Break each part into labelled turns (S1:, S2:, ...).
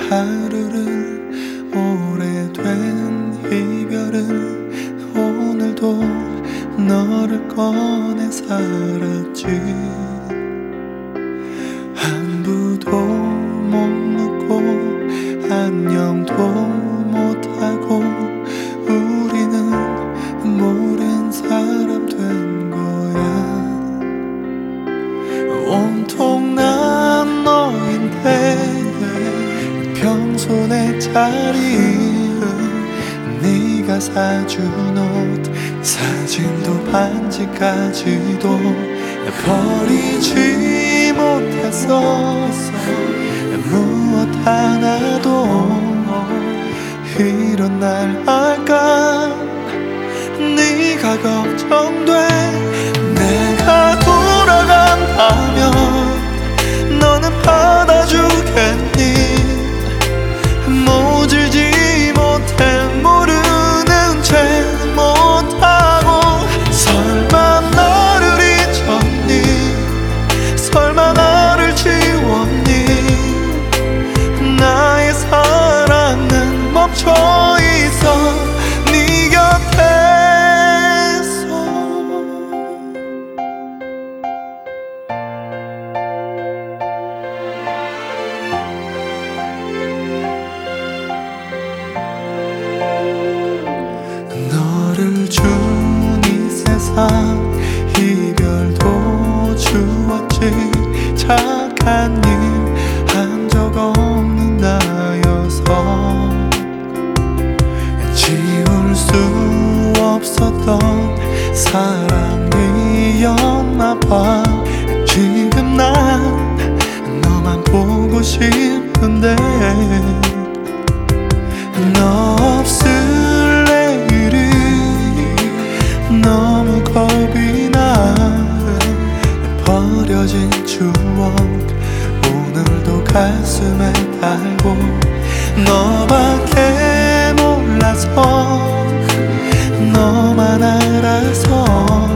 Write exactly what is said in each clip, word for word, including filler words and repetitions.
S1: 하루를 오래된 이별은 오늘도 너를 꺼내 살았지. 안부도 못 묻고 안녕도 못하고 우리는 모른 사람 된 거야. 온통 난 너인데 평소 내 자리 네가 사준 옷 사진도 반지까지도 버리지 못했어. 무엇 하나도. 이런 날 알까 네가 걱정돼. 내가 돌아간다면 너는 받아주겠니? 모질지 못해 모르는 채 못하고 설마 나를 잊었니? 설마 나를 지웠니? 나의 사랑은 멈춰있어 네 곁에서. 너를 준 이 세상 이별도 주었지. 착한 일 한 적 없는 나여서 지울 수 없었던 사랑이었나봐. 지금 난 너만 보고 싶은데 너 없을 내일이 너무 겁이 나. 버려진 추억 오늘도 가슴에 달고 너밖에 몰라서 너만 알아서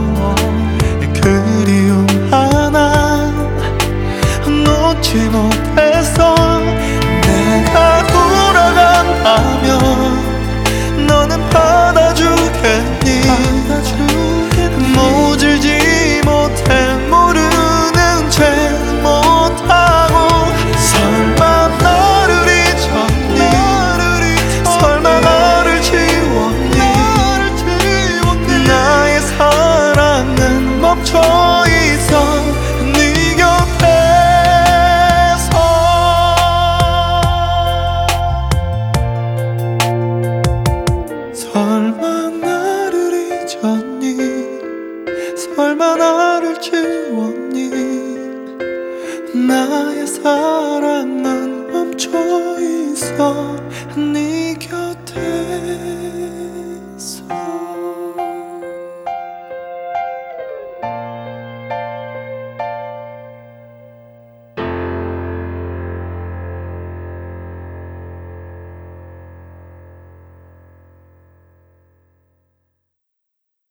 S1: 그리움 하나 놓지 못했어. 내가 돌아간다면 너는 받아주겠니? 모질지 못해 모르는 채 못하고 설마 나를 잊었니? 설마 나를 지웠니? 나의 사랑은 멈춰있어 네 곁에서. 설마 나를 잊었니? 설마 나를 지웠니? 나의 사랑은 멈춰있어 네 곁에.